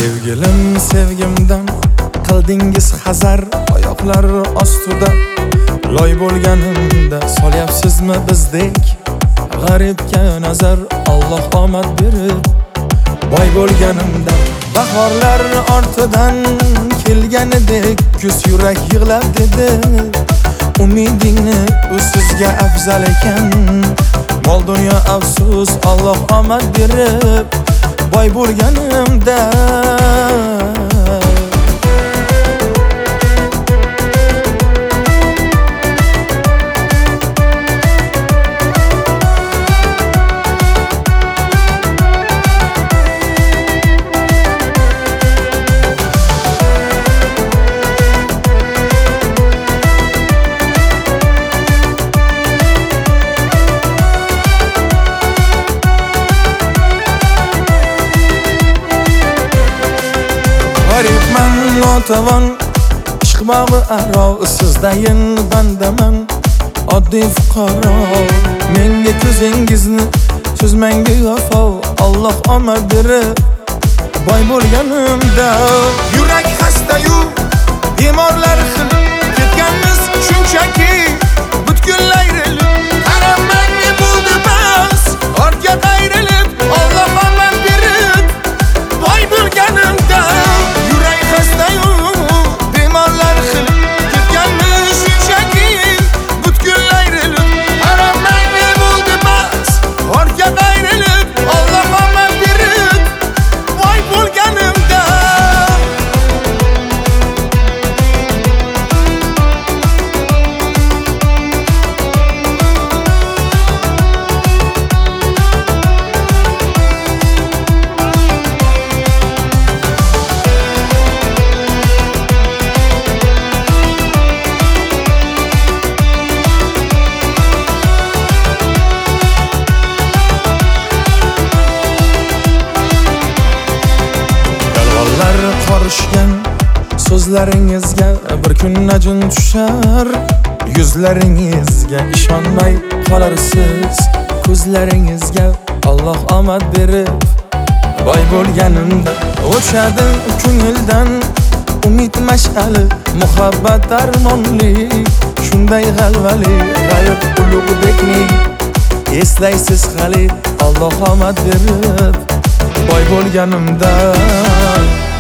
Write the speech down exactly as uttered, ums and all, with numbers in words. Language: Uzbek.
Sevgilim sevgimdan qildingiz hazar, oyoqlar ostida loy bo'lganimda solyapsizmi bizdek g'aribga nazar. Alloh omad berib boy bo'lganimda bahorlar ortidan kelganidek kuz yurak yig'lab dedi. Umidingni u sizga afzal ekan, mol dunyo afsus. Alloh omad berib boy bo'lganimda notavon ishq bog'i aro, sizdayin bandaman oddiy fuqaro. Menga ko'zingizni so'zmang bevafo, Alloh omad berib boy bo'lganimda. Yurak xasta-yu bemorlar xil ketganmiz shunchaki butkul ayrilib. Qaramang ne bo'ldi bas ortga qayrilib, Alloh omad berib boy bo'lganimda. Qorishgan so'zlaringizga bir kun najm tushar, yuzlaringizga ishonmay qolarsiz. Ko'zlaringizga Alloh omad berib boy bo'lganimda o'chadi ko'ngildan umid mash'ali, muhabbat darmonli, shunday g'alvali g'ayib ulug'bekni eslaysiz hali. Alloh omad berib boy bo'lganimda